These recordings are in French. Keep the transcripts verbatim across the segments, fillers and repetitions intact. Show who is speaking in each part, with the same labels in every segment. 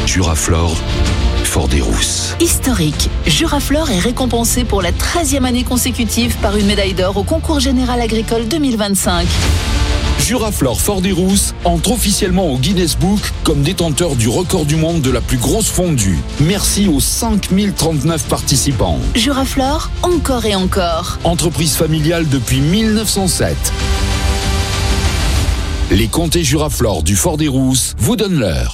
Speaker 1: Juraflore, Fort-des-Rousses.
Speaker 2: Historique, Juraflore est récompensé pour la treizième année consécutive par une médaille d'or au concours général agricole deux mille vingt-cinq.
Speaker 1: Juraflore Fort-des-Rousses entre officiellement au Guinness Book comme détenteur du record du monde de la plus grosse fondue. Merci aux cinq mille trente-neuf participants.
Speaker 2: Juraflore, encore et encore.
Speaker 1: Entreprise familiale depuis mille neuf cent sept. Les comtés Juraflore du Fort-des-Rousses vous donnent l'heure.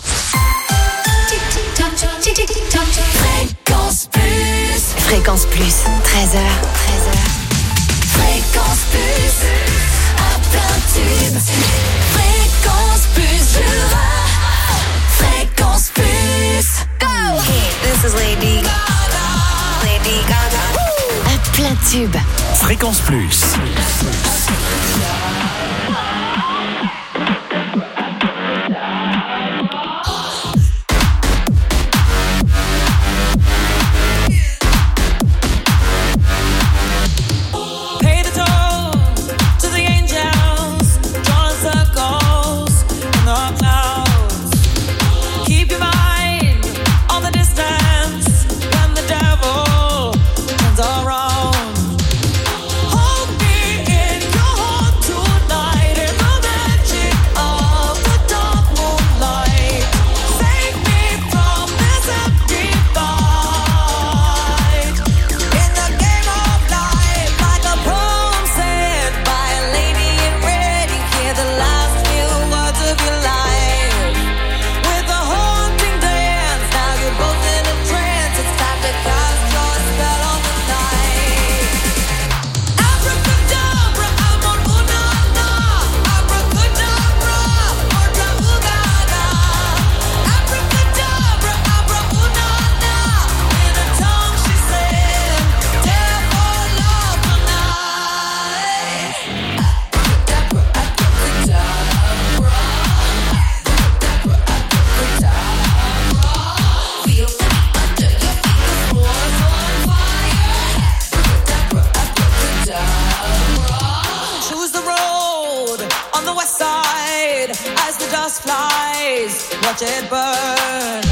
Speaker 3: Fréquence Plus. Fréquence Plus, treize heures. treize heures. Fréquence Plus. À plein tube. Fréquence Plus, Jura. Fréquence Plus. Go! Hey, this is Lady Gaga. Lady Gaga. Woo! À plein tube.
Speaker 4: Fréquence Plus.
Speaker 5: Watch it burn.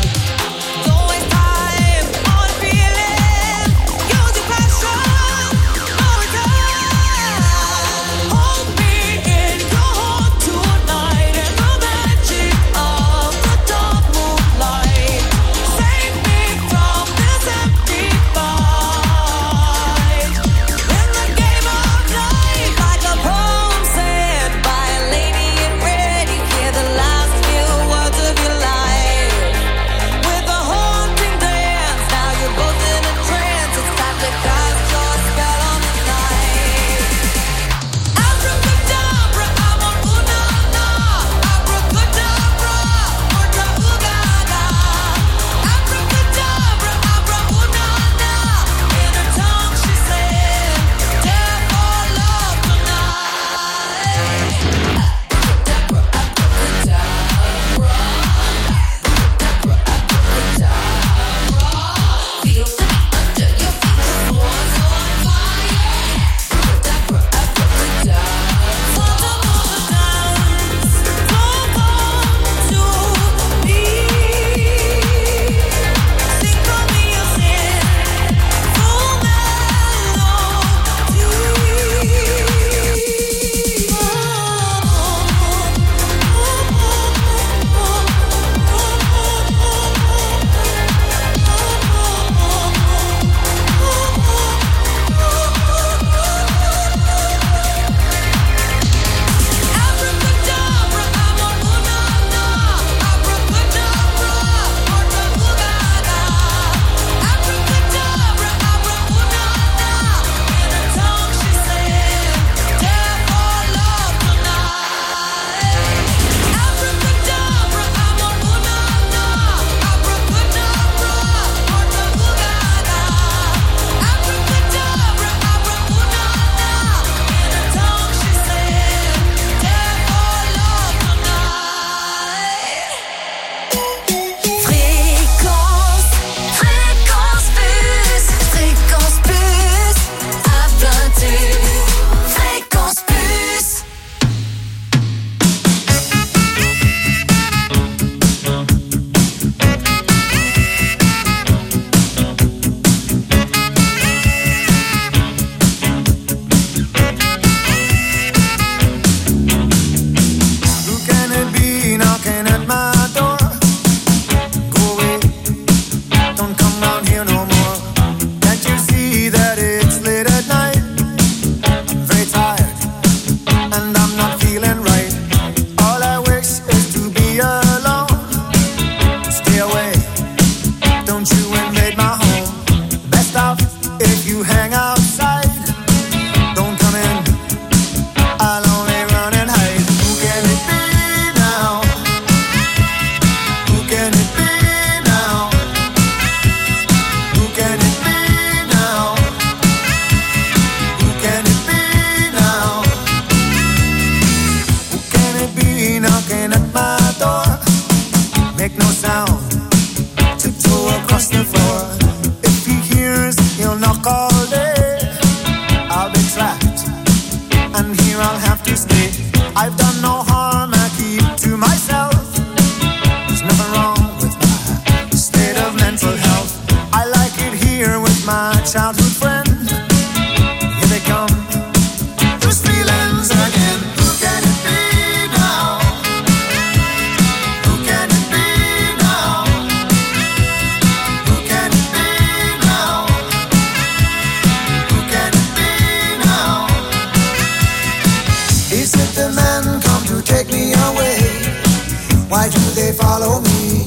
Speaker 4: they follow me.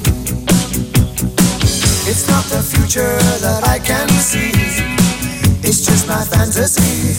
Speaker 4: It's not the future that I can see, it's just my fantasy.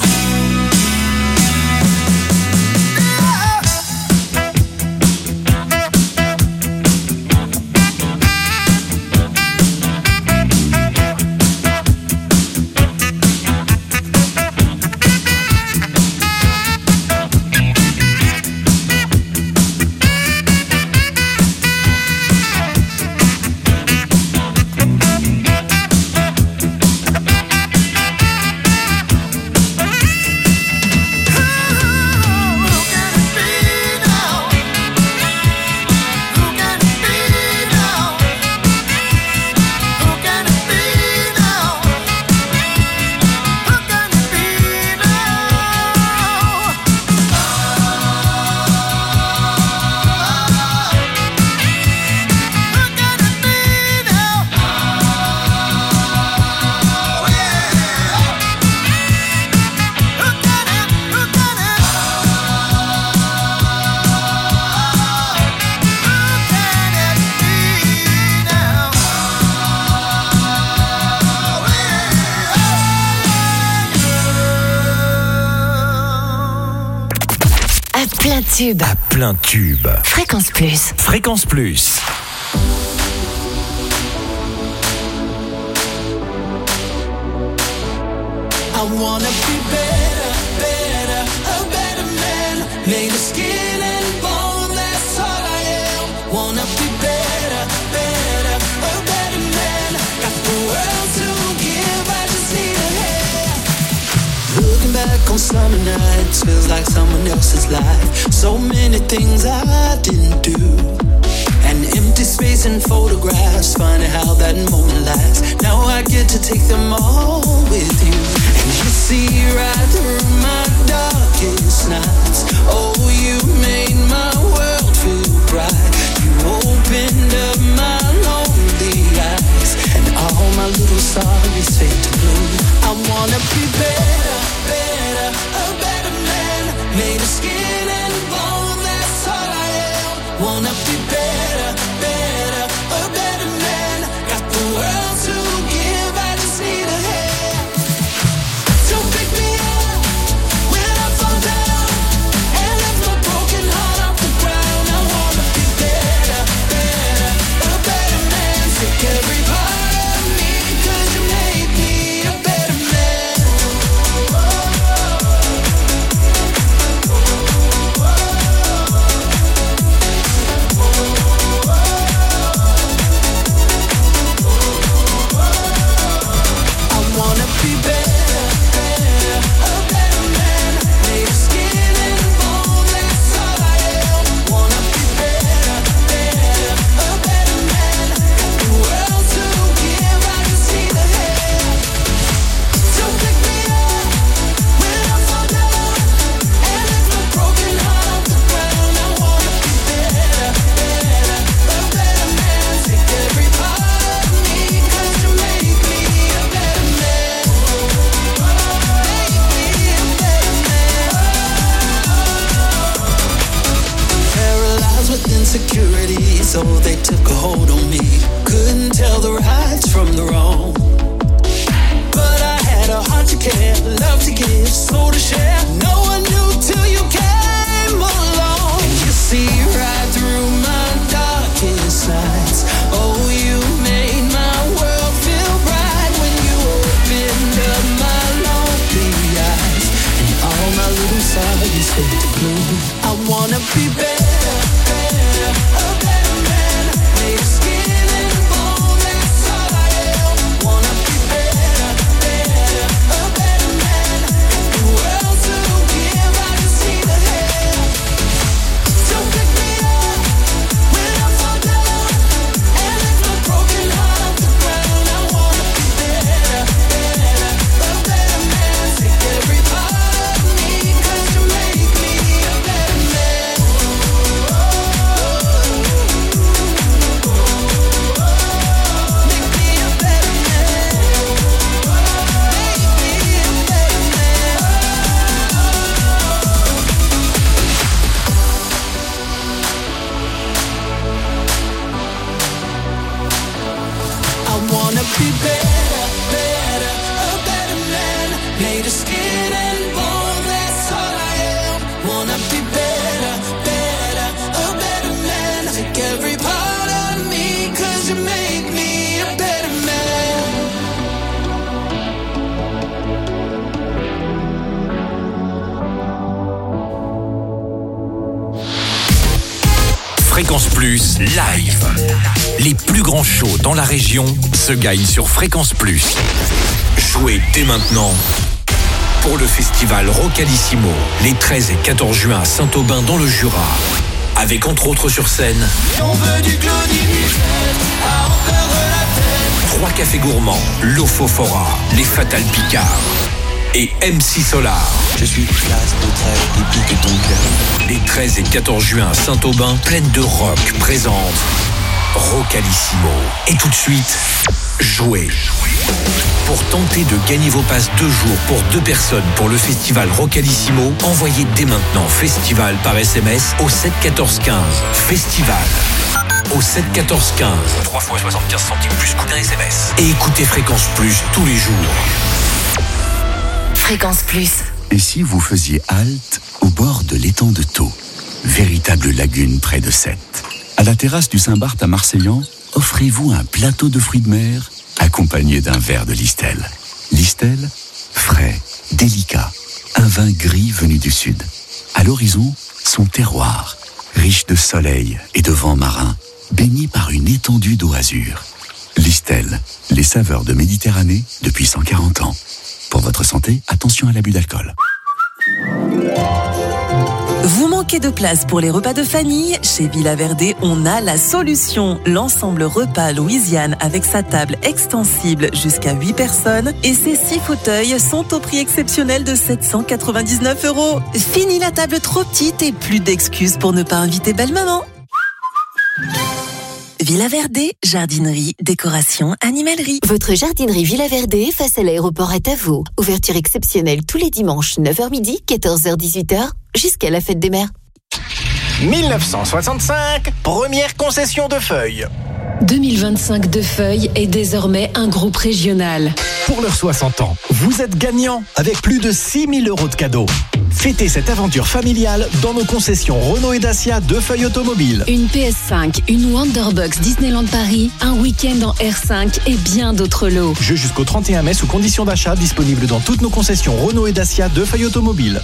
Speaker 6: Tube. À plein tube. Fréquence Plus. Fréquence Plus.
Speaker 5: I wanna be better, better, a better man. Made of skin and bone, that's all I am. Wanna be better, better, a better man. Got the world to give, I just need a hand. Looking back on summer nights feels like someone else's life. So many things I didn't do. An empty space in photographs, funny how that moment lasts. Now I get to take them all with you. And you see right through my darkest nights. Oh, you made my world feel bright. You opened up my lonely eyes, and all my little sorries fade to blue. I wanna be better, better, a better man. Made of skin and bone, that's all I am. Wanna be better, better, a better man. Got the world to give, I just need a hand. So pick me up when I fall down, and lift my broken heart off the ground. I wanna be better, better, a better man. Take every part of me, 'cause you made me a better man. Insecurities, so they took a hold on me. Couldn't tell the rights from the wrong, but I had a heart to care, love to give, soul to share. No one knew till you came along. And you see right through my darkest nights. Oh, you made my world feel bright when you opened up my lonely eyes, and all my little sorries fade to blue. I wanna be better, better, a better man. Made of skin and bone, that's all I am. Wanna be better, better, a better man. The world to give, I just need a hand. So pick me up
Speaker 6: Plus live. Les plus grands shows dans la région se gagnent sur Fréquence Plus. Jouez dès maintenant pour le festival Rocalissimo, les treize et quatorze juin à Saint-Aubin dans le Jura. Avec entre autres sur scène
Speaker 5: On veut du Claudie Michel, à en perdre la tête.
Speaker 6: Trois cafés gourmands, Lofofora, les Fatal Picard et M C Solar.
Speaker 7: Je suis classe de trêve et pique ton cœur.
Speaker 6: Les treize et quatorze juin à Saint-Aubin, pleine de rock, présente Rocalissimo. Et tout de suite, jouez. Pour tenter de gagner vos passes deux jours pour deux personnes pour le festival Rocalissimo, envoyez dès maintenant Festival par S M S au sept quatorze quinze. Festival au sept quatorze quinze. trois fois soixante-quinze centimes plus coût d'un S M S. Et écoutez Fréquence Plus tous les jours.
Speaker 2: Fréquence Plus.
Speaker 8: Et si vous faisiez halte au bord de l'étang de Thau, véritable lagune près de Sète. À la terrasse du Saint-Barth à Marseillan, offrez-vous un plateau de fruits de mer accompagné d'un verre de Listel. Listel, frais, délicat, un vin gris venu du sud. À l'horizon, son terroir, riche de soleil et de vent marin, baigné par une étendue d'eau azur. Listel, les saveurs de Méditerranée depuis cent quarante ans. Pour votre santé, attention à l'abus d'alcool.
Speaker 9: Vous manquez de place pour les repas de famille? Chez Villa Verde, on a la solution. L'ensemble repas Louisiane avec sa table extensible jusqu'à huit personnes et ses six fauteuils sont au prix exceptionnel de sept cent quatre-vingt-dix-neuf euros. Fini la table trop petite et plus d'excuses pour ne pas inviter belle maman. Villa Verde, jardinerie, décoration, animalerie.
Speaker 3: Votre jardinerie Villa Verde face à l'aéroport est à vous. Ouverture exceptionnelle tous les dimanches, neuf heures midi, quatorze heures dix-huit heures, jusqu'à la fête des mères.
Speaker 10: mille neuf cent soixante-cinq, première concession de feuilles.
Speaker 11: deux mille vingt-cinq Defeuille est désormais un groupe régional.
Speaker 10: Pour leurs soixante ans, vous êtes gagnant avec plus de six mille euros de cadeaux. Fêtez cette aventure familiale dans nos concessions Renault et Dacia Defeuille Automobile.
Speaker 11: Une P S cinq, une Wonderbox Disneyland Paris, un week-end en R cinq et bien d'autres lots.
Speaker 10: Jeu jusqu'au trente et un mai sous conditions d'achat disponibles dans toutes nos concessions Renault et Dacia Defeuille Automobile.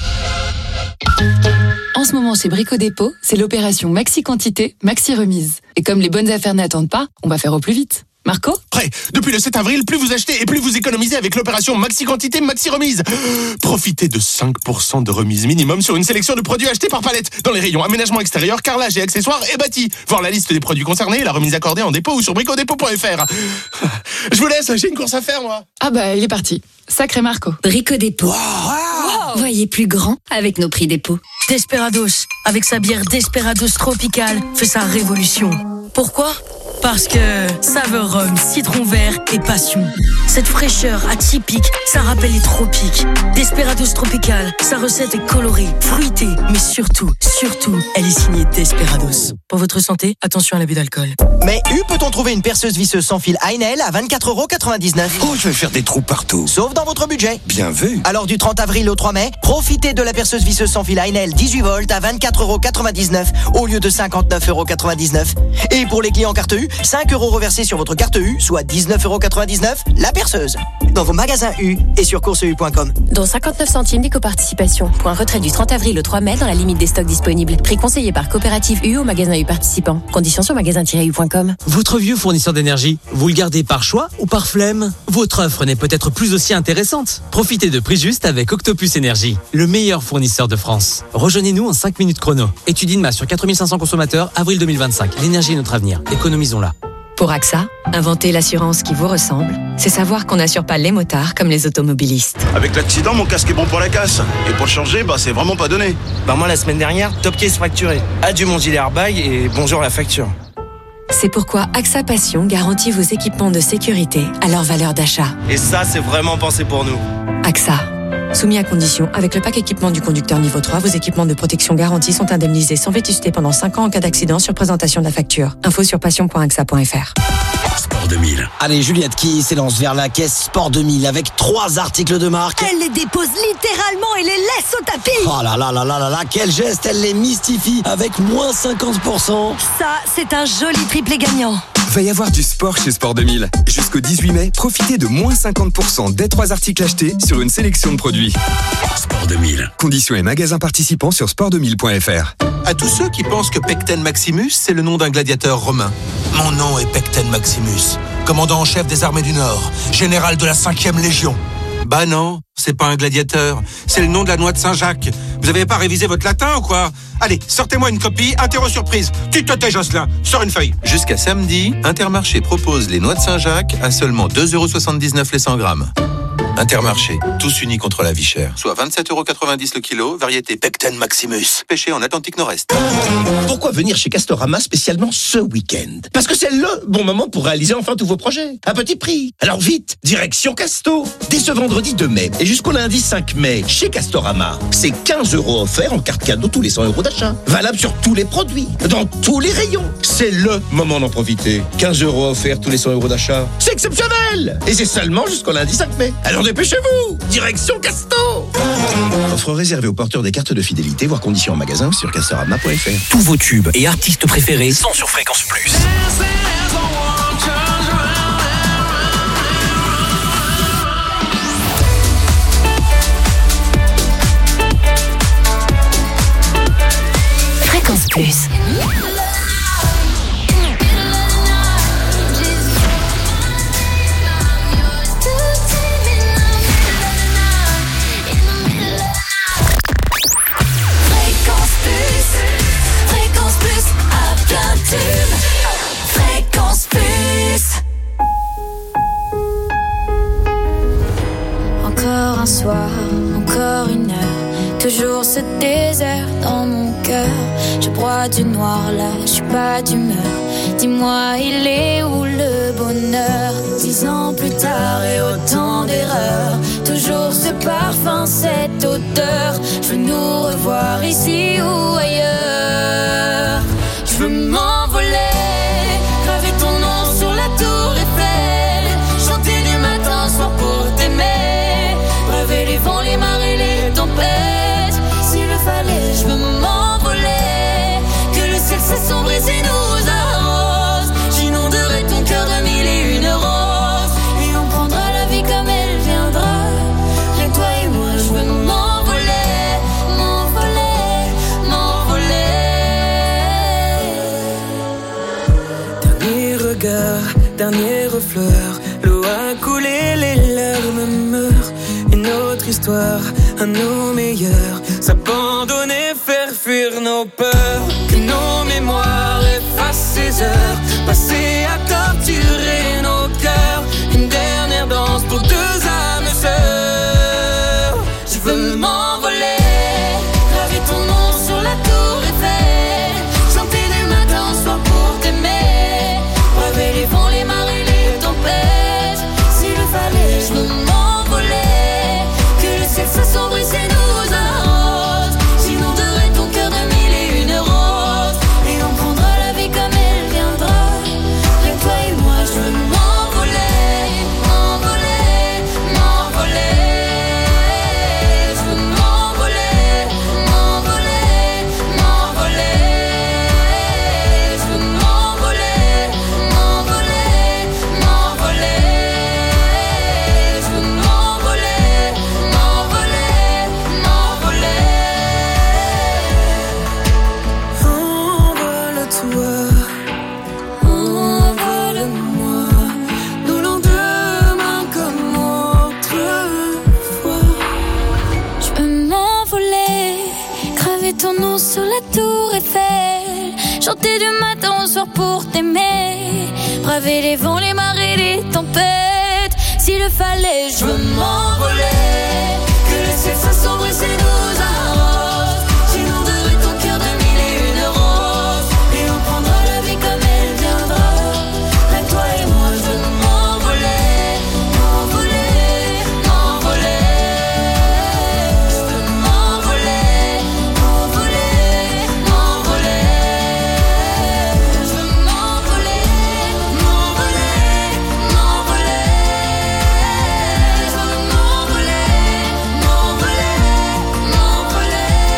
Speaker 12: En ce moment, chez Brico Dépôt, c'est l'opération Maxi Quantité, Maxi Remise. Et comme les bonnes affaires n'attendent pas, on va faire au plus vite. Marco ?
Speaker 13: Prêt. Depuis le sept avril, plus vous achetez et plus vous économisez avec l'opération Maxi Quantité, Maxi Remise. Profitez de cinq pour cent de remise minimum sur une sélection de produits achetés par palette dans les rayons aménagement extérieur, carrelage et accessoires et bâti. Voir la liste des produits concernés et la remise accordée en dépôt ou sur brico dépôt point f r. Je vous laisse, j'ai une course à faire, moi.
Speaker 12: Ah bah, il est parti. Sacré Marco.
Speaker 11: Brico Dépôt. Wow. Wow. Voyez plus grand avec nos prix dépôt.
Speaker 14: Desperados, avec sa bière Desperados Tropical, fait sa révolution. Pourquoi ? Parce que saveur rhum, citron vert et passion. Cette fraîcheur atypique, ça rappelle les tropiques. Desperados Tropical, sa recette est colorée, fruitée, mais surtout, surtout, elle est signée Desperados. Pour votre santé, attention à l'abus d'alcool.
Speaker 15: Mais où peut-on trouver une perceuse visseuse sans fil Heinel à vingt-quatre euros quatre-vingt-dix-neuf?
Speaker 7: Oh, je vais faire des trous partout.
Speaker 15: Sauf dans votre budget.
Speaker 7: Bien vu.
Speaker 15: Alors du trente avril au trois mai, profitez de la perceuse visseuse sans fil Heinel dix-huit volts à vingt-quatre euros quatre-vingt-dix-neuf au lieu de cinquante-neuf euros quatre-vingt-dix-neuf. Et pour les clients carte U, cinq euros reversés sur votre carte U, soit dix-neuf euros quatre-vingt-dix-neuf, la perceuse. Dans vos magasins U et sur course U point com.
Speaker 16: Dont cinquante-neuf centimes d'éco-participation. Pour un retrait du trente avril au trois mai dans la limite des stocks disponibles. Prix conseillé par Coopérative U au magasin U participant. Conditions sur magasin tiret u point com.
Speaker 17: Votre vieux fournisseur d'énergie, vous le gardez par choix ou par flemme? Votre offre n'est peut-être plus aussi intéressante. Profitez de prix juste avec Octopus Énergie, le meilleur fournisseur de France. Rejoignez-nous en cinq minutes chrono. Étude INMA sur quatre mille cinq cents consommateurs, avril deux mille vingt-cinq. L'énergie est notre avenir. Économisons-la.
Speaker 16: Pour A X A, inventer l'assurance qui vous ressemble, c'est savoir qu'on n'assure pas les motards comme les automobilistes.
Speaker 18: Avec l'accident, mon casque est bon pour la casse. Et pour le changer, bah c'est vraiment pas donné.
Speaker 19: Bah moi la semaine dernière, top case fracturé. Adieu mon gilet airbag et bonjour la facture.
Speaker 16: C'est pourquoi A X A Passion garantit vos équipements de sécurité à leur valeur d'achat.
Speaker 19: Et ça, c'est vraiment pensé pour nous.
Speaker 16: A X A. Soumis à condition, avec le pack équipement du conducteur niveau trois, vos équipements de protection garantis sont indemnisés sans vétusté pendant cinq ans en cas d'accident sur présentation de la facture. Info sur passion point axa point f r.
Speaker 7: Sport deux mille.
Speaker 20: Allez, Juliette qui s'élance vers la caisse Sport deux mille avec trois articles de marque.
Speaker 21: Elle les dépose littéralement et les laisse au tapis.
Speaker 20: Oh là là là là là là, quel geste, elle les mystifie avec moins cinquante pour cent.
Speaker 21: Ça, c'est un joli triplé gagnant.
Speaker 1: Va y avoir du sport chez Sport deux mille. Jusqu'au dix-huit mai, profitez de moins cinquante pour cent dès trois articles achetés sur une sélection de produits. Sport deux mille. Conditions et magasins participants sur sport deux mille point f r.
Speaker 22: À tous ceux qui pensent que Pecten Maximus, c'est le nom d'un gladiateur romain. Mon nom est Pecten Maximus, commandant en chef des armées du Nord, général de la cinquième Légion. Bah non, c'est pas un gladiateur, c'est le nom de la noix de Saint-Jacques. Vous avez pas révisé votre latin ou quoi? Allez, sortez-moi une copie, interro surprise. Tu te tais, Jocelyn, sors une feuille.
Speaker 23: Jusqu'à samedi, Intermarché propose les noix de Saint-Jacques à seulement deux euros soixante-dix-neuf les cent grammes. Intermarché, tous unis contre la vie chère. Soit vingt-sept euros quatre-vingt-dix le kilo, variété Pecten Maximus. Pêché en Atlantique Nord-Est.
Speaker 24: Pourquoi venir chez Castorama spécialement ce week-end? Parce que c'est le bon moment pour réaliser enfin tous vos projets. À petit prix. Alors vite, direction Casto. Dès ce vendredi deux mai et jusqu'au lundi cinq mai, chez Castorama, c'est quinze euros offerts en carte cadeau tous les cent euros d'achat. Valable sur tous les produits, dans tous les rayons. C'est le moment d'en profiter. quinze euros offerts tous les cent euros d'achat. C'est exceptionnel. Et c'est seulement jusqu'au lundi cinq mai. Alors dépêchez-vous. Direction Casto. Offre réservée aux porteurs des cartes de fidélité, voire conditions en magasin ou sur castorama point f r.
Speaker 6: Tous vos tubes et artistes préférés sont sur Fréquence Plus.
Speaker 3: Fréquence Plus. Fréquence Plus. Encore un soir, encore une heure, toujours ce désert dans mon cœur. Je broie du noir là, je suis pas d'humeur. Dis-moi, il est où le bonheur? Dix ans plus tard et autant d'erreurs, toujours ce parfum, cette odeur. Je veux nous revoir ici ou ailleurs. Je veux m'envoler, graver ton nom sur la tour Eiffel, chanter du matin au soir pour t'aimer, braver les vents, les marées, les tempêtes. S'il le fallait, je veux m'envoler, que le ciel s'assombrit et nous arrose. J'inonderai ton cœur de mille et une roses, et on prendra la vie comme elle viendra. Rien que toi et moi, je veux m'envoler, m'envoler, m'envoler.
Speaker 5: Dernier regard, dernière fleur, l'eau a coulé, les larmes meurent. Une autre histoire, un nos meilleurs, s'abandonner, faire fuir nos peurs. Que nos mémoires effacent ces heures, passées à torturer nos cœurs. Une dernière danse pour deux âmes sœurs. Je veux m'envoler, graver ton nom sur la tour Eiffel, chanter du matin au soir pour t'aimer, braver les vents, les marées, les tempêtes. S'il le fallait, je veux m'envoler, que le ciel s'assombrit et nous arrose. J'inonderai ton cœur de mille et une roses, et on prendra la vie comme elle viendra. Rien que toi et moi, je veux m'envoler, m'envoler, m'envoler. Je veux m'envoler, m'envoler, m'envoler. Je veux m'envoler, m'envoler, m'envoler. Je veux m'envoler, m'envoler, m'envoler. Envole-toi, envole-moi, nos lendemains comme autrefois. Je veux m'envoler, graver ton nom sur la tour Eiffel, chanter du matin au soir pour t'aimer, braver les vents, les marées, les tempêtes. S'il le fallait, je veux m'envoler, que le ciel s'assombrit et nous arrose. J'inonderai ton cœur de mille et une roses, et on prendra la vie comme elle viendra. Rien que toi et moi, je veux m'envoler, m'envoler, m'envoler. Je veux m'envoler, m'envoler, m'envoler. Je veux m'envoler, m'envoler, m'envoler. Je veux m'envoler, m'envoler, m'envoler.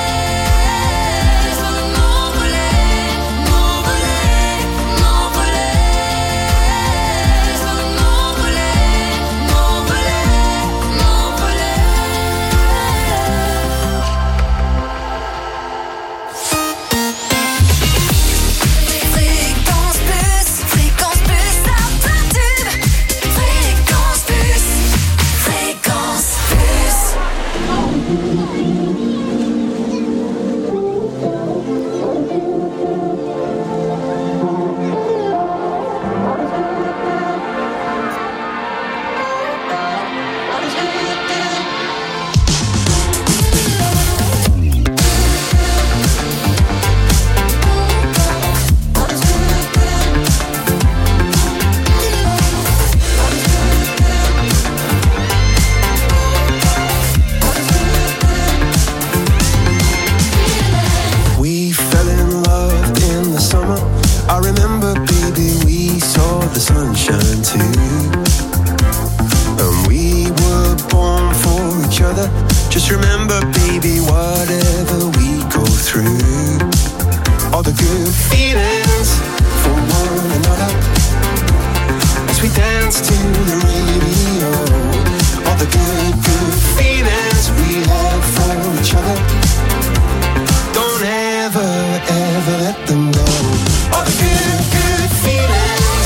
Speaker 5: we dance to the radio. All the good, good feelings we have for each other. Don't ever, ever let them go. All the good, good feelings.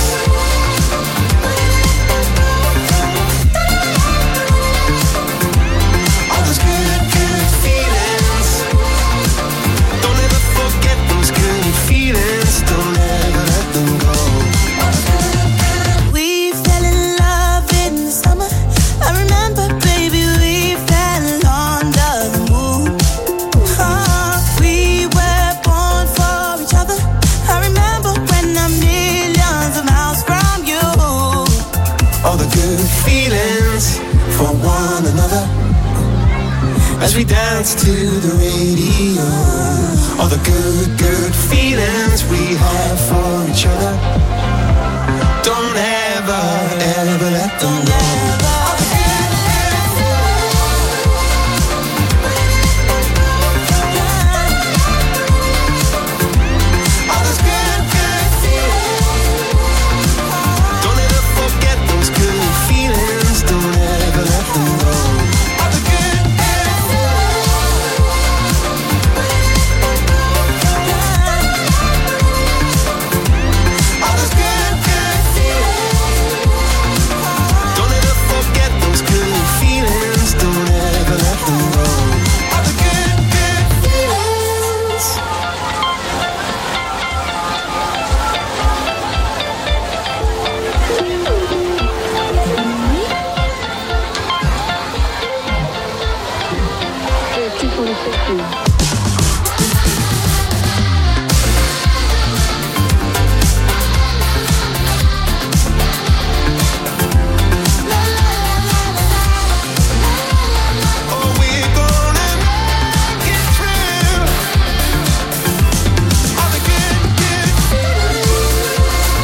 Speaker 5: All those good, good feelings. Don't ever forget those good feelings. Don't ever let them go.
Speaker 2: We fell in love in the summer. I remember, baby, we fell under the moon. Oh, we were born for each other. I remember when I'm millions of miles from you.
Speaker 5: All the good feelings for one another. As we dance to the radio. All the good, good feelings we have for each other. Don't ever, ever let them go. All those good, good feelings. Don't ever forget those good feelings. Don't ever let them go. All the good, good feelings. All those good, good feelings. Don't ever forget those good feelings. Don't ever let them go. All the good, good feelings. Oh, we're gonna make it through. All the good, good feelings.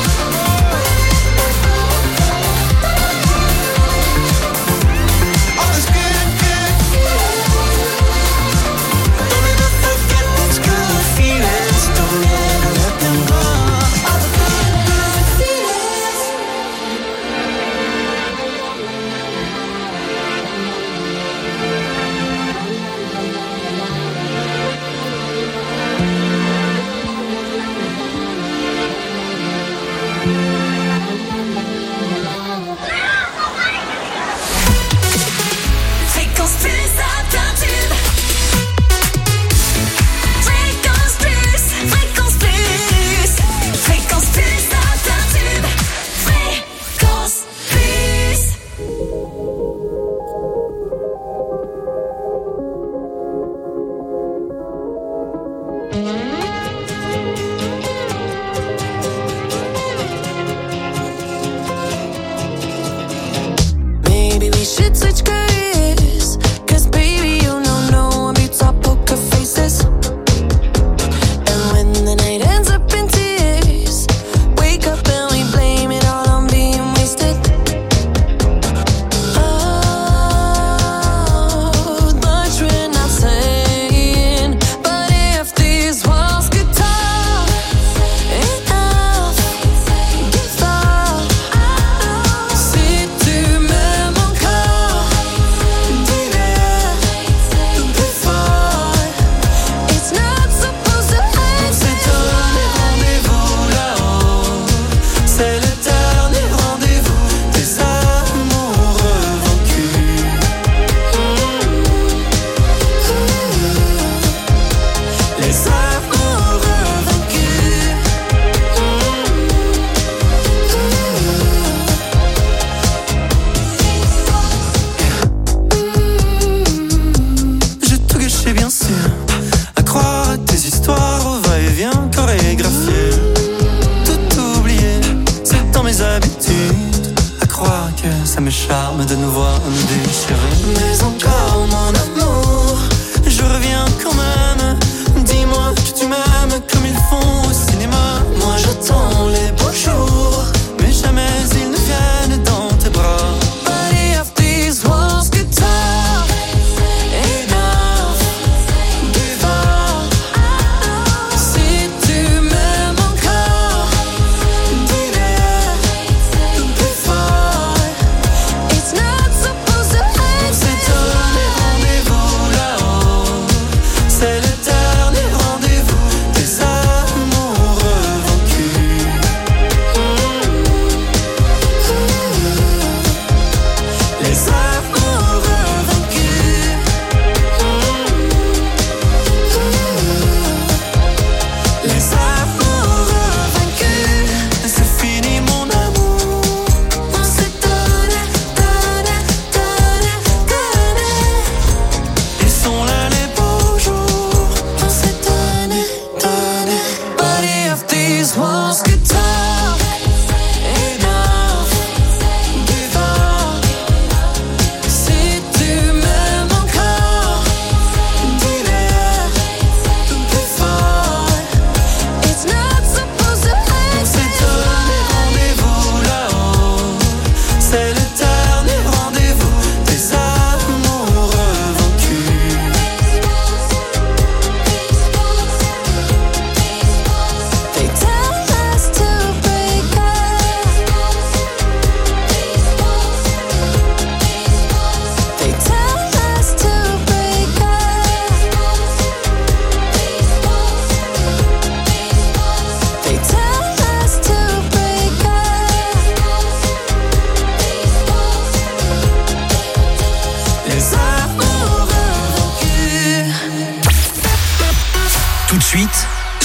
Speaker 5: All those good, good feelings. Don't ever forget those good feelings. Don't ever let them go. All the good, good feelings.
Speaker 3: Fréquence plus à plein tube. Fréquence plus, fréquence plus. Fréquence plus à plein tube. Fréquence plus.
Speaker 2: Maybe we should switch careers. Cause baby, you know no one beats our poker faces. And when the night ends up in tears, wake up and we blame it all on being wasted. Oh, much we're not saying. But if these walls could talk, enough, give up. Si tu m'aimes encore, dis-le plus fort. It's not supposed to end.
Speaker 5: C'est un rendez-vous là-haut. C'est le dernier rendez-vous des amoureux vaincus. Les amoureux vaincus. J'ai tout gâché bien sûr. À croire à tes histoires au va-et-vient chorégraphié. Tout oublié, c'est dans mes habitudes. À croire que ça me charme de nous voir nous déchirer. Mais encore mon amour, je reviens quand même. Dis-moi que tu m'aimes comme ils font au cinéma. Moi j'attends les beaux jours, mais jamais ils ne viennent dans tes bras.
Speaker 2: But if these walls could talk, enough, give up. Si tu m'aimes encore, dis-le plus fort.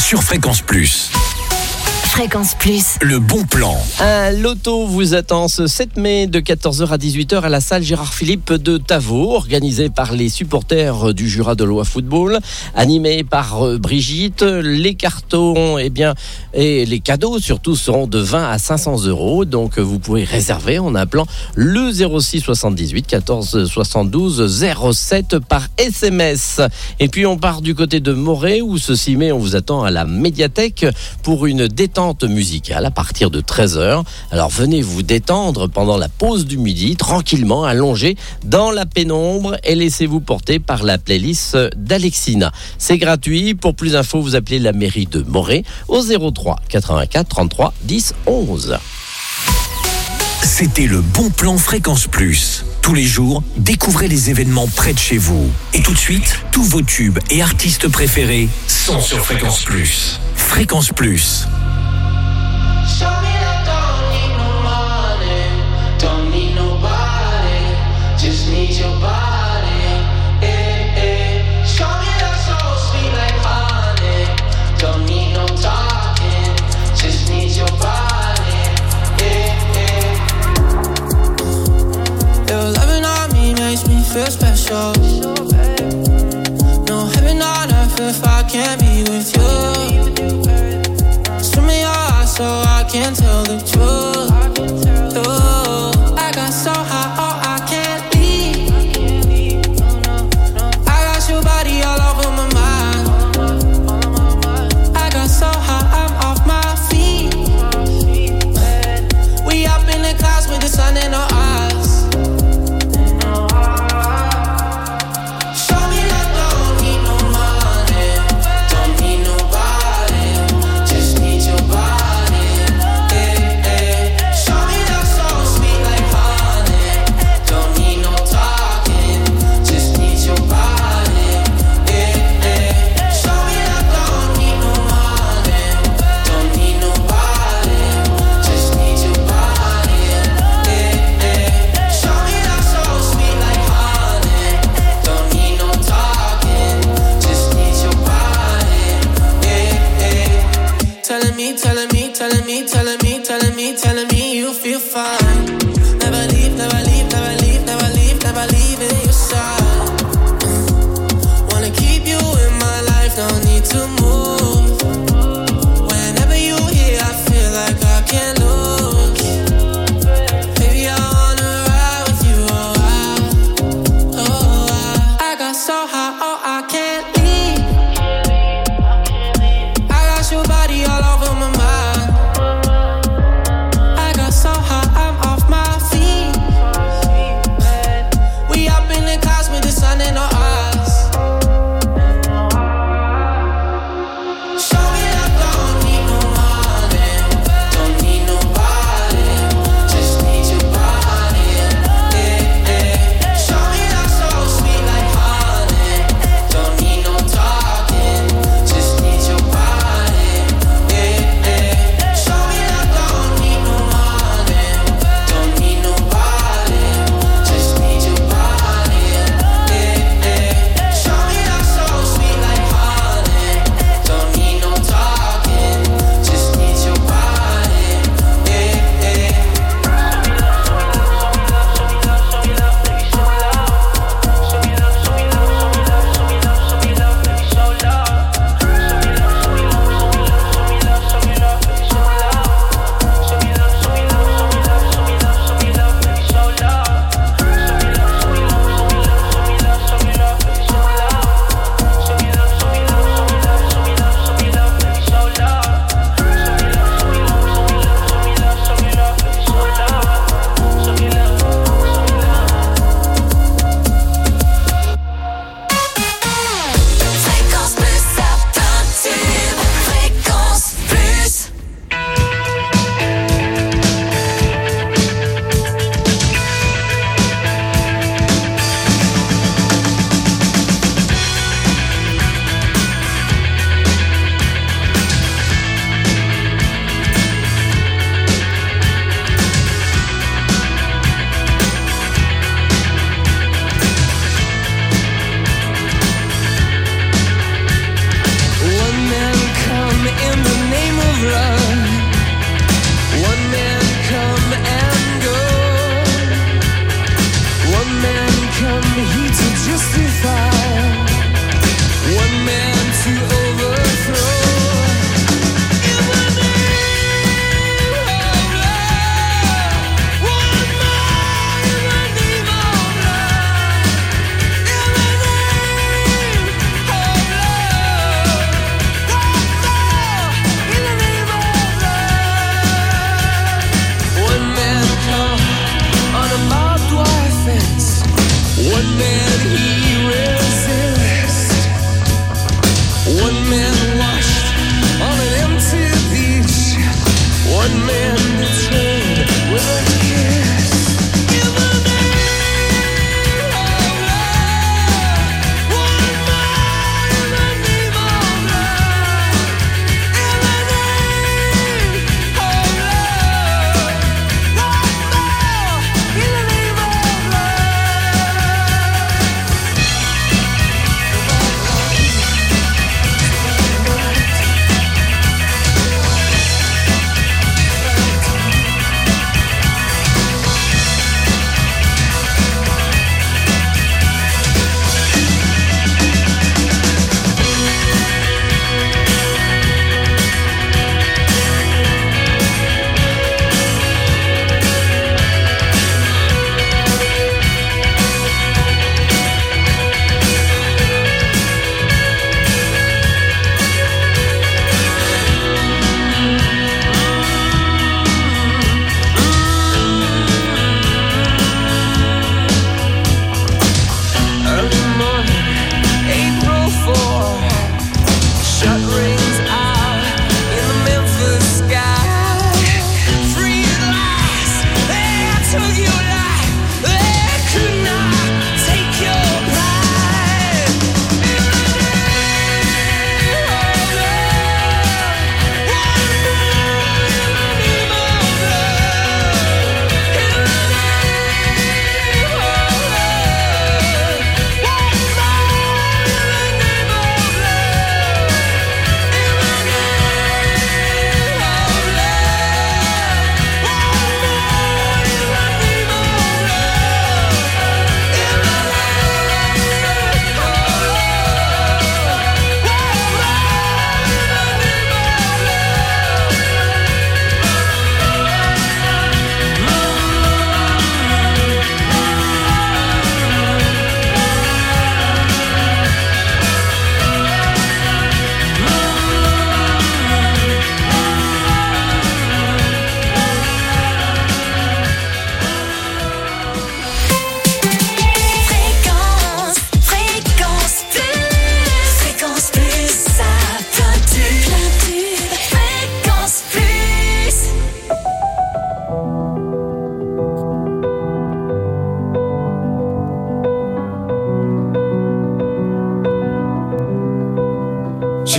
Speaker 6: sur Fréquence Plus.
Speaker 3: Fréquence Plus.
Speaker 6: Le bon plan.
Speaker 4: Un loto vous attend ce sept mai de quatorze heures à dix-huit heures à la salle Gérard Philippe de Tavaux, organisé par les supporters du Jura de l'O A Football, animé par Brigitte. Les cartons eh bien, et les cadeaux surtout seront de vingt à cinq cents euros. Donc vous pouvez réserver en appelant le zéro six soixante-dix-huit quatorze soixante-douze zéro sept par S M S. Et puis on part du côté de Morée où ce six mai on vous attend à la médiathèque pour une détente musicale à partir de treize heures. Alors venez vous détendre pendant la pause du midi, tranquillement allongé dans la pénombre et laissez-vous porter par la playlist d'Alexina. C'est gratuit. Pour plus d'infos, vous appelez la mairie de Morée au zéro trois quatre-vingt-quatre trente-trois dix onze.
Speaker 6: C'était le bon plan Fréquence Plus. Tous les jours, découvrez les événements près de chez vous. Et tout de suite, tous vos tubes et artistes préférés sont sur Fréquence Plus. Fréquence Plus.
Speaker 5: Show me that don't need no money, don't need nobody, just need your body. Eh, eh. Show me that soul sweet like honey, don't need no talking, just need your body. Eh, eh. Your loving on me makes me feel special. No heaven on earth if I can't be with you. So I can tell the truth. Ooh, I got so high, oh I can't leave. I got your body all over my mind. I got so high, I'm off my feet. We up in the clouds with the sun in our eyes. Show me that don't need no money, don't need nobody, just need your body. Telling me, telling me, telling me, telling me, telling me you feel fine. Never leave, never leave, never leave, never leave, never leave in your side. Wanna keep you in my life, don't need to move. Whenever you here, I feel like I can't lose. Baby, I wanna ride with you, oh I, oh I. I got so high, oh I can't leave. I got your body all over my mind. I got so high, I'm off my feet.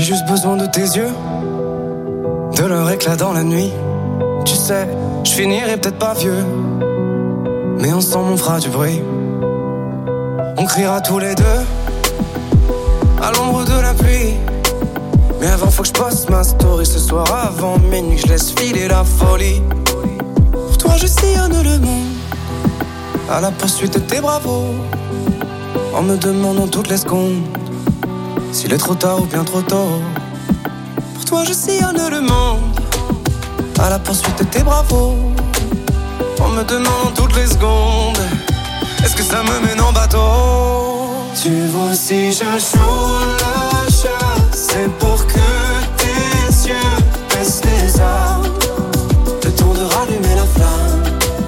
Speaker 8: juste besoin de tes yeux, de leur éclat dans la nuit. Tu sais, je finirai peut-être pas vieux, mais ensemble on fera du bruit. On criera tous les deux à l'ombre de la pluie. Mais avant faut que je poste ma story ce soir avant minuit, je laisse filer la folie. Pour toi je sillonne le monde à la poursuite de tes bravos, en me demandant toutes les secondes s'il est trop tard ou bien trop tôt. Pour toi je sillonne le monde à la poursuite de tes bravos, en me demandant toutes les secondes est-ce que ça me mène en bateau. Tu vois si je joue le jeu, c'est pour que tes yeux baissent les armes, le temps de rallumer la flamme.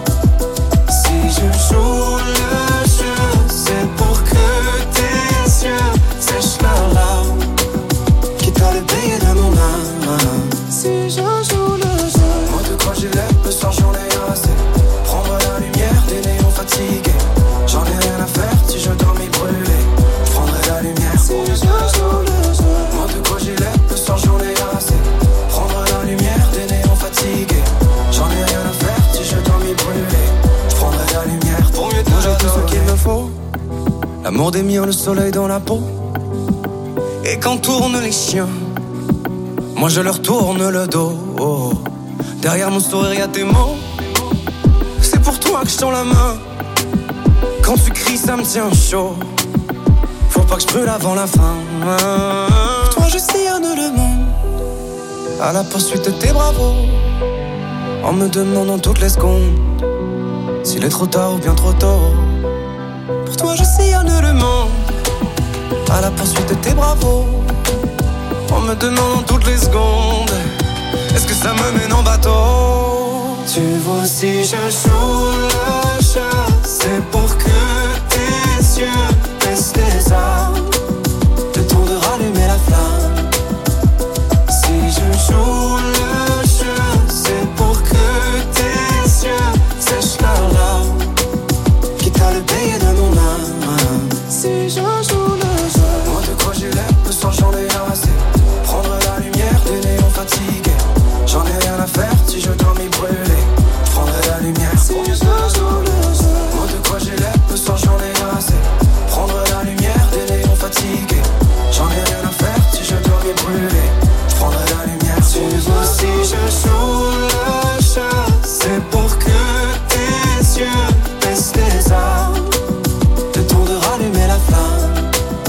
Speaker 8: Si je joue le jeu, c'est pour que tes yeux sèchent leurs larmes, quitte à le payer de mon âme. Si je joue le jeu, moi de quoi j'ai l'air, le soir j'en ai assez. Prendre la lumière des néons fatigués, j'en ai rien à faire si je dois m'y brûler. Je prendrai la lumière si je joue le jeu. Moi de quoi j'ai l'air, le soir j'en ai assez. Prendre la lumière des néons fatigués, j'en ai rien à faire si je dois m'y brûler. Je prendrai la lumière pour mieux t'adorer. J'ai tout ce qu'il me faut, l'amour des miens, le soleil dans la peau. Et quand tournent les chiens, moi je leur tourne le dos. Oh. Derrière mon sourire y'a tes mots, c'est pour toi que je tends la main. Quand tu cries ça me tient chaud, faut pas que je brûle avant la fin. Pour toi je sillonne le monde à la poursuite de tes bravos, en me demandant toutes les secondes s'il est trop tard ou bien trop tôt. Pour toi je sillonne le monde à la poursuite de tes bravos, en me demandant toutes les secondes est-ce que ça me mène en bateau. Tu vois si je joue le jeu, c'est pour que tes yeux baissent les armes, le temps de rallumer la flamme. Si je joue le jeu, c'est pour que tes yeux sèchent leurs larmes, quitte à le payer de mon âme. Si je joue le jeu, moi de quoi j'ai l'air, le soir j'en ai assez. Prendre la lumière des néons fatigués, j'en ai rien à faire si je dois m'y brûler. Je prendrai la lumière si je joue le jeu. Moi de quoi j'ai l'air, le soir j'en ai assez. Prendre la lumière des néons fatigués, j'en ai rien à faire si je dois m'y brûler. Je prendrai la lumière si je joue. Si je joue le jeu, c'est pour que tes yeux baissent les armes, le temps de rallumer la flamme.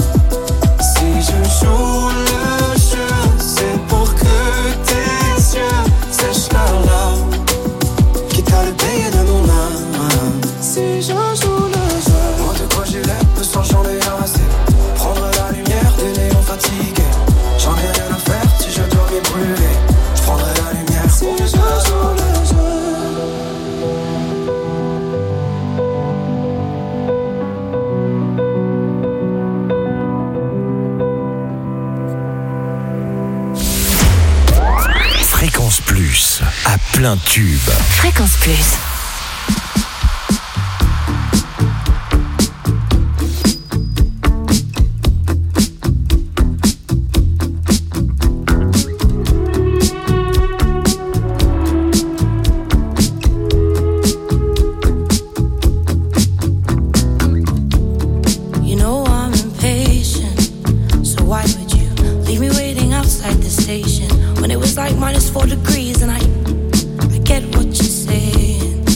Speaker 8: Si je joue le jeu, c'est pour que tes yeux sèchent leurs larmes, quitte à le payer de mon âme. Si je joue le jeu, moi de quoi j'ai l'air, le soir j'en ai assez. Prendre la lumière des néons fatigués, j'en ai rien à faire si je dois m'y brûler. Je prendrai la lumière si je joue le jeu.
Speaker 6: Fréquence Plus, à plein tube.
Speaker 3: Fréquence Plus.
Speaker 2: You know I'm impatient, so why would you leave me waiting outside the station when it was like minus four degrees and I, I get what you're saying.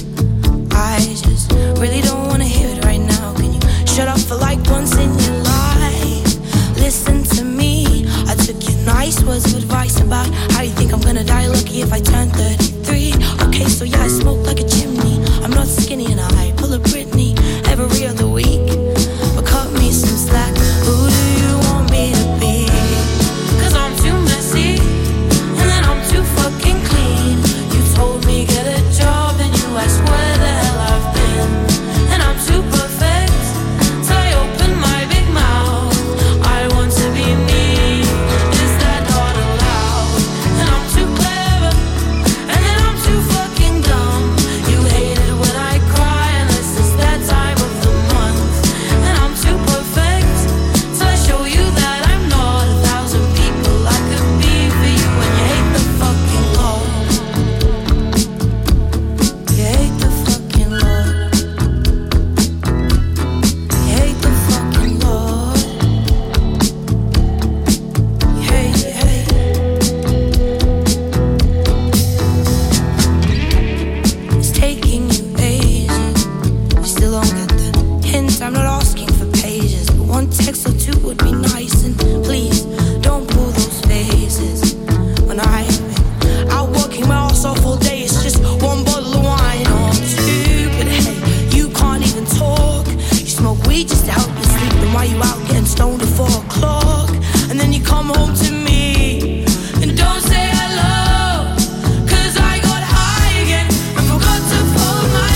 Speaker 2: making you ages. You still don't get the hint. I'm not asking for pages, but one text or two would be nice. And please don't pull those faces when I've been out working my ass off all day. It's just one bottle of wine or two, but hey, you can't even talk. You smoke weed just to help you sleep. Then why you out getting stoned at four o'clock? And then you come home to me and don't say hello, 'cause I got high again and forgot to fold my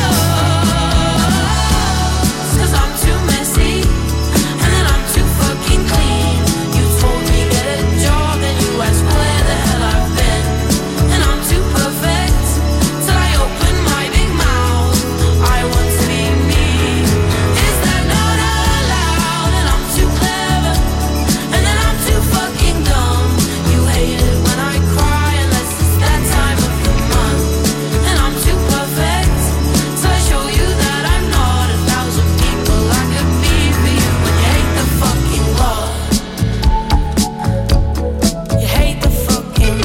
Speaker 2: clothes. 'Cause I'm too messy and then I'm too fucking clean. You told me get a job and you asked where the hell I've been. And I'm too perfect till I open my big mouth. I want to be me. Is that not allowed? And I'm too clever and then I'm too fucking dumb. You hate it when I cry unless it's that time of the month. And I'm too perfect so I show you that I'm not a thousand people I could be for you. When you hate the fucking law, you hate the fucking,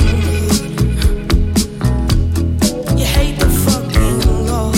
Speaker 2: you hate the fucking law.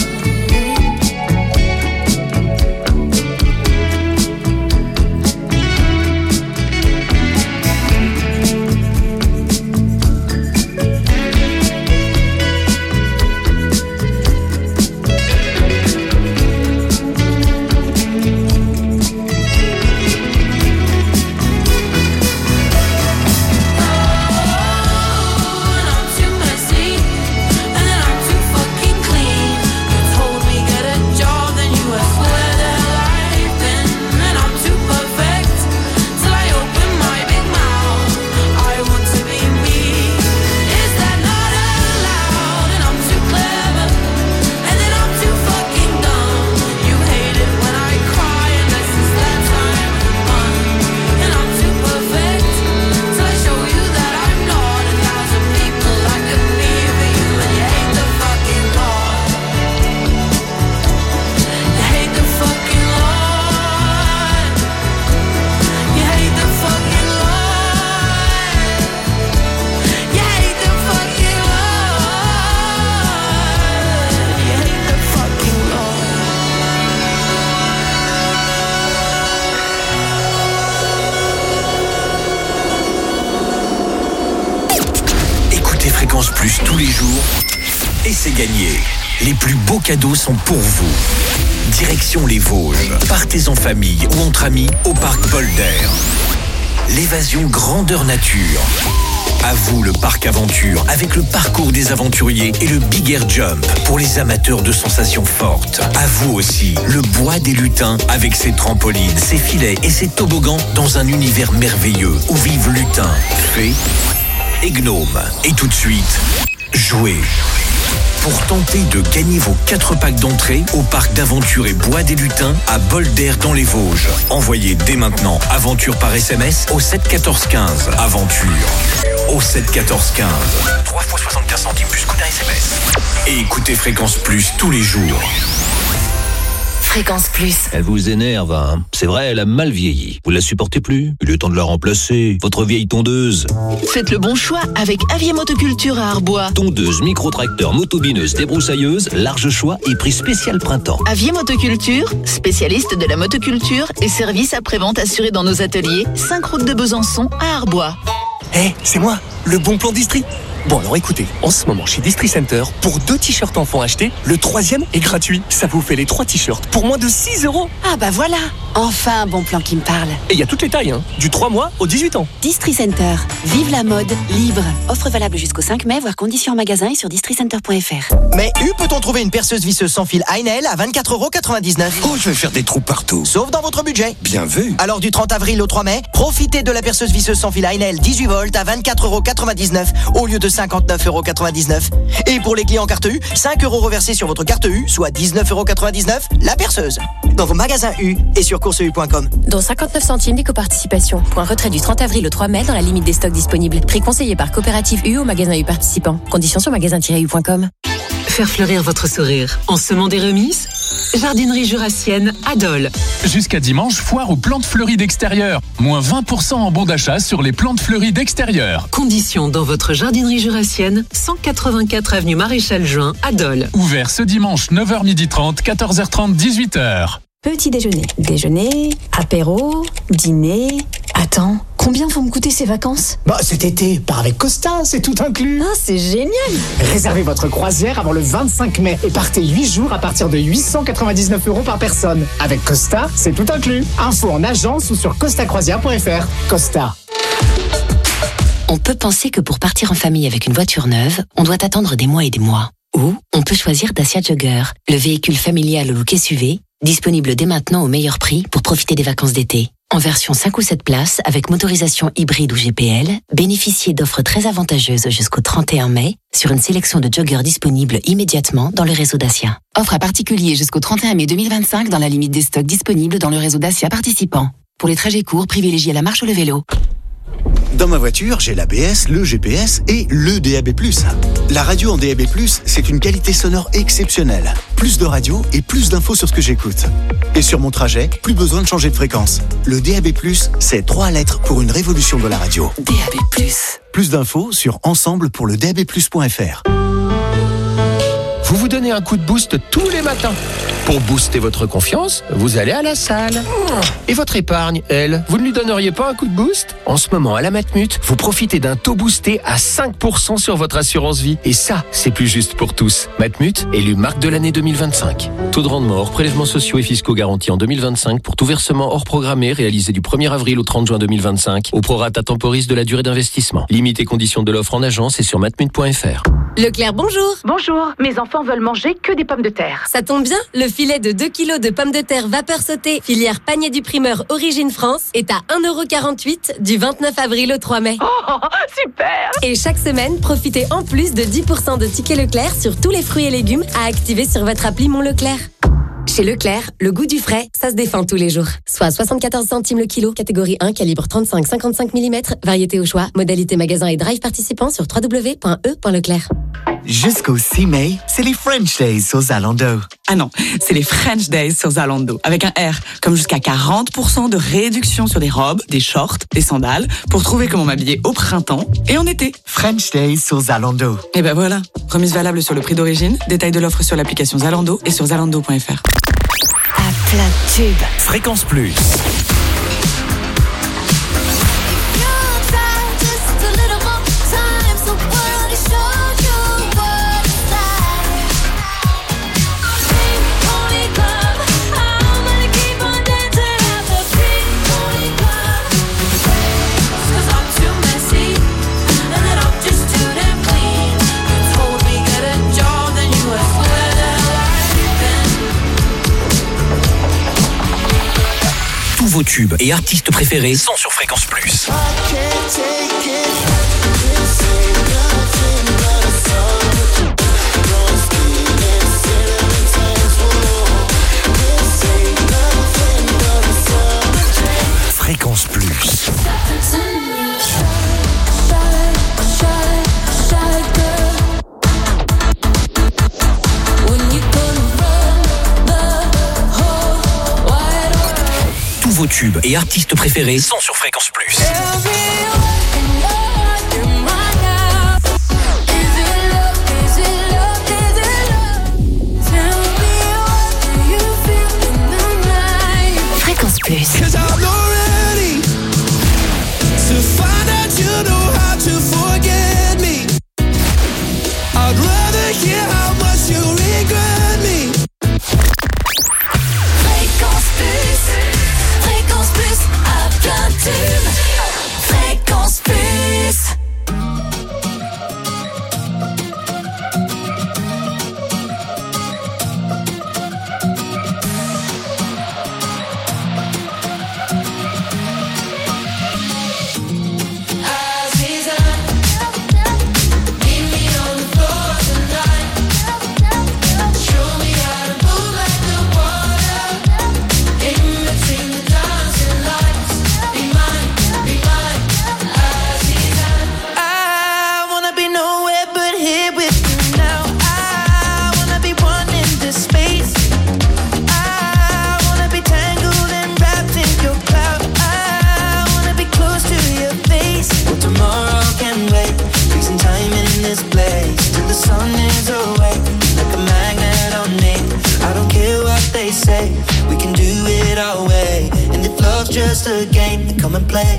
Speaker 2: And I'm too messy and then I'm too fucking clean. You told me get a job, then you asked where the hell I've been. And I'm too perfect till I open my big mouth. I want to be me. Is that not allowed? And I'm too clever and then I'm too fucking dumb. You hate it when I cry unless it's that time of the month. And I'm too perfect till I show you that I'm not a thousand people I could be for you. And you hate the fucking law. You hate the fucking law. You hate the fucking law. You hate the fucking law. You hate the fucking law.
Speaker 6: Écoutez Fréquence Plus tous les jours et c'est gagné. Les plus beaux cadeaux sont pour vous. Direction les Vosges. Partez en famille ou entre amis au parc Bolder. L'évasion grandeur nature. À vous le parc aventure avec le parcours des aventuriers et le Big Air Jump pour les amateurs de sensations fortes. À vous aussi le bois des lutins avec ses trampolines, ses filets et ses toboggans dans un univers merveilleux où vivent lutins, fées et gnomes. Et tout de suite, jouez. Pour tenter de gagner vos quatre packs d'entrée au parc d'aventure et bois des lutins à Bolder dans les Vosges. Envoyez dès maintenant aventure par S M S au sept quatorze quinze. Aventure au sept quatorze quinze. trois fois soixante-quinze centimes plus coût d'un S M S. Et écoutez Fréquence Plus tous les jours.
Speaker 3: Fréquence Plus.
Speaker 9: Elle vous énerve, hein. C'est vrai, elle a mal vieilli. Vous la supportez plus? Il est temps de la remplacer. Votre vieille tondeuse.
Speaker 10: Faites le bon choix avec Avier Motoculture à Arbois.
Speaker 9: Tondeuse, micro-tracteur, motobineuse, débroussailleuse, large choix et prix spécial printemps.
Speaker 10: Avier Motoculture, spécialiste de la motoculture et service après-vente assuré dans nos ateliers, cinq route de Besançon à Arbois.
Speaker 12: Hé, hey, c'est moi, le bon plan Distri. Bon alors écoutez, en ce moment chez Distri Center, pour deux t-shirts enfants achetés, le troisième est gratuit. Ça vous fait les trois t-shirts pour moins de six euros.
Speaker 21: Ah bah voilà, enfin un bon plan qui me parle.
Speaker 12: Et il y a toutes les tailles, hein, du trois mois au dix-huit ans.
Speaker 21: Distri Center, vive la mode libre. Offre valable jusqu'au cinq mai, voire conditions en magasin et sur districenter point f r.
Speaker 15: Mais U peut-on trouver une perceuse visseuse sans fil Heinel à vingt-quatre euros quatre-vingt-dix-neuf?
Speaker 24: Oh, je vais faire des trous partout.
Speaker 15: Sauf dans votre budget.
Speaker 24: Bien vu.
Speaker 15: Alors du trente avril au trois mai, profitez de la perceuse visseuse sans fil Heinel dix-huit volts à vingt-quatre euros quatre-vingt-dix-neuf au lieu de cinquante-neuf euros quatre-vingt-dix-neuf. Et pour les clients carte U, cinq euros reversés sur votre carte U, soit dix-neuf euros quatre-vingt-dix-neuf, la perceuse. Dans vos magasins U et sur course u point com.
Speaker 13: Dont cinquante-neuf centimes d'éco-participation. Pour un retrait du trente avril au trois mai dans la limite des stocks disponibles. Prix conseillé par Coopérative U au magasin U participant. Conditions sur magasin tiret u point com.
Speaker 25: Faire fleurir votre sourire en semant des remises?
Speaker 11: Jardinerie jurassienne à Dole.
Speaker 14: Jusqu'à dimanche, foire aux plantes fleuries d'extérieur. Moins vingt pour cent en bon d'achat sur les plantes fleuries d'extérieur.
Speaker 11: Conditions dans votre jardinerie jurassienne, cent quatre-vingt-quatre avenue Maréchal Juin à Dole.
Speaker 14: Ouvert ce dimanche, neuf heures trente, quatorze heures trente, dix-huit heures.
Speaker 17: Petit déjeuner, déjeuner, apéro, dîner. Attends, combien vont me coûter ces vacances?
Speaker 18: Bah cet été, part avec Costa, c'est tout inclus.
Speaker 17: Ah, c'est génial.
Speaker 18: Réservez votre croisière avant le vingt-cinq mai et partez huit jours à partir de huit cent quatre-vingt-dix-neuf euros par personne. Avec Costa, c'est tout inclus. Info en agence ou sur costa croisière point f r. Costa.
Speaker 25: On peut penser que pour partir en famille avec une voiture neuve, on doit attendre des mois et des mois. Ou on peut choisir Dacia Jogger, le véhicule familial au look S U V, disponible dès maintenant au meilleur prix pour profiter des vacances d'été. En version cinq ou sept places, avec motorisation hybride ou G P L, bénéficiez d'offres très avantageuses jusqu'au trente et un mai sur une sélection de joggers disponibles immédiatement dans le réseau Dacia.
Speaker 26: Offre à particulier jusqu'au trente et un mai deux mille vingt-cinq dans la limite des stocks disponibles dans le réseau Dacia participant. Pour les trajets courts, privilégiez la marche ou le vélo.
Speaker 27: Dans ma voiture, j'ai l'A B S, le G P S et le D A B plus. La radio en D A B plus, c'est une qualité sonore exceptionnelle. Plus de radio et plus d'infos sur ce que j'écoute. Et sur mon trajet, plus besoin de changer de fréquence. Le D A B plus, c'est trois lettres pour une révolution de la radio.
Speaker 26: D A B plus.
Speaker 27: Plus d'infos sur ensemble pour le d a b plus point f r.
Speaker 28: Vous vous donnez un coup de boost tous les matins. Pour booster votre confiance, vous allez à la salle. Et votre épargne, elle, vous ne lui donneriez pas un coup de boost? En ce moment, à la Matmut, vous profitez d'un taux boosté à cinq pour cent sur votre assurance vie. Et ça, c'est plus juste pour tous. Matmut, élu marque de l'année deux mille vingt-cinq. Taux de rendement hors prélèvements sociaux et fiscaux garantis en deux mille vingt-cinq pour tout versement hors programmé réalisé du premier avril au trente juin deux mille vingt-cinq au prorata temporis de la durée d'investissement. Limite et conditions de l'offre en agence et sur matmut point f r.
Speaker 29: Leclerc, bonjour.
Speaker 30: Bonjour, mes enfants veulent manger que des pommes de terre.
Speaker 29: Ça tombe bien, le filet de deux kilos de pommes de terre vapeur sautée, filière panier du primeur Origine France, est à un euro quarante-huit du vingt-neuf avril au trois mai.
Speaker 30: Oh, super!
Speaker 29: Et chaque semaine, profitez en plus de dix pour cent de tickets Leclerc sur tous les fruits et légumes à activer sur votre appli Mon Leclerc. Chez Leclerc, le goût du frais, ça se défend tous les jours. Soit soixante-quatorze centimes le kilo, catégorie un, calibre trente-cinq à cinquante-cinq millimètres, variété au choix, modalité magasin et drive participant sur w w w point e point leclerc.
Speaker 31: Jusqu'au six mai, c'est les French Days sur Zalando.
Speaker 32: Ah non, c'est les French Days sur Zalando, avec un R, comme jusqu'à quarante pour cent de réduction sur des robes, des shorts, des sandales, pour trouver comment m'habiller au printemps et en été.
Speaker 31: French Days sur Zalando.
Speaker 32: Et ben voilà, remise valable sur le prix d'origine, détail de l'offre sur l'application Zalando et sur zalando point f r.
Speaker 3: À plein tube.
Speaker 6: Fréquence Plus. Tous vos tubes et artistes préférés sont sur Fréquence Plus. Fréquence Plus. Tous vos tubes et artistes préférés sont sur Fréquence Plus.
Speaker 3: Fréquence Plus. Fréquence Plus, Fréquence Plus, à plein tube. Fréquence Plus.
Speaker 1: just a game, then come and play.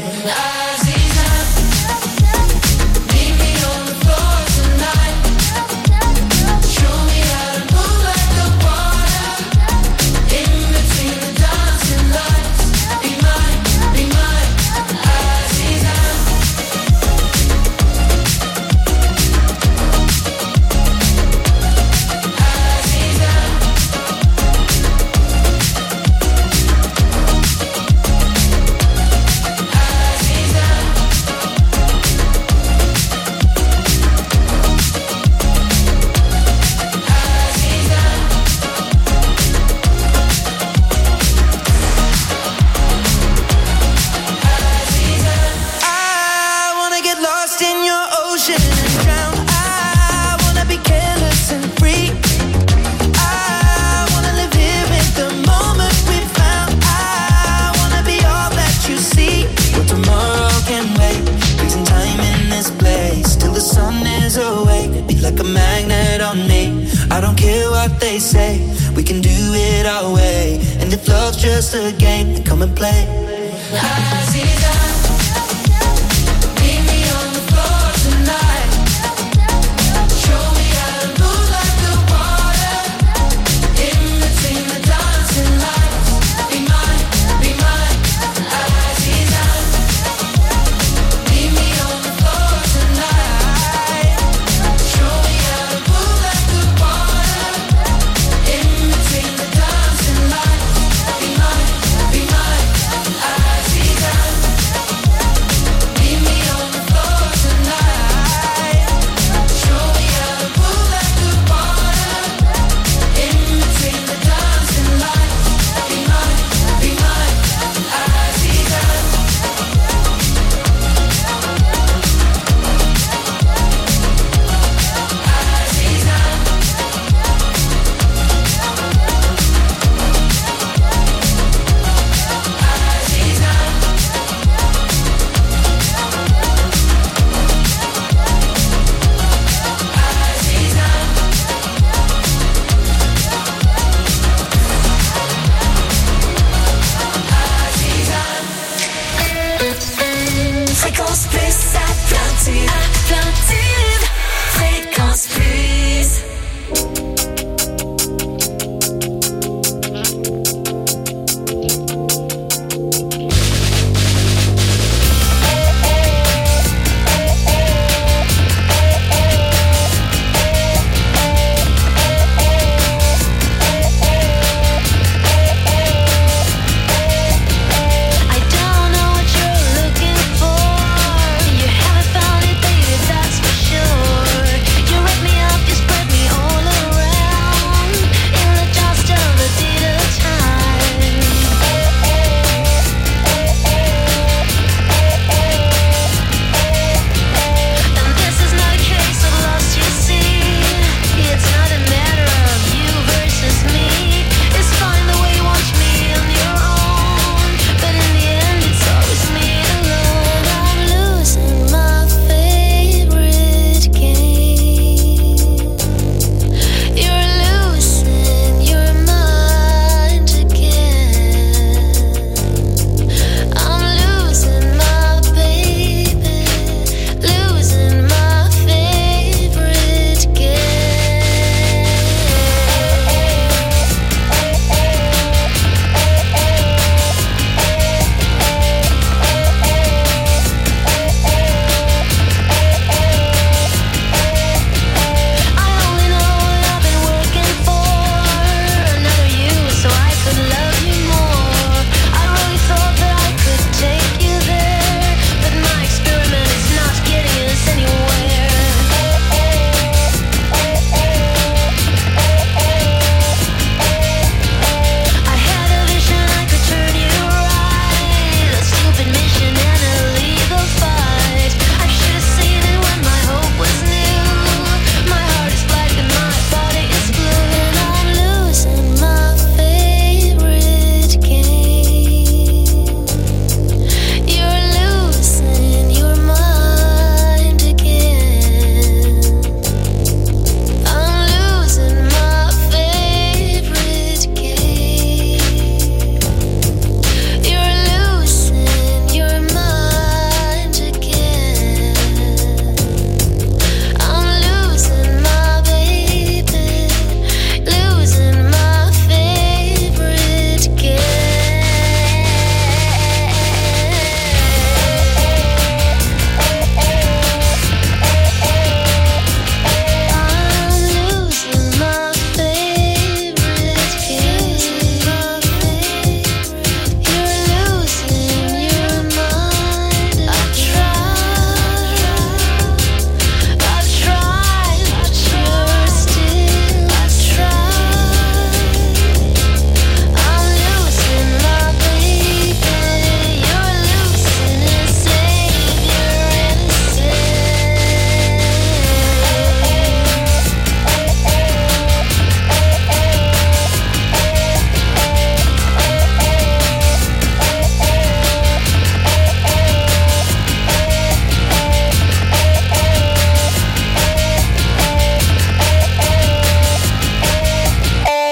Speaker 1: They say we can do it our way, and if love's just a game, then come and play. Aziza.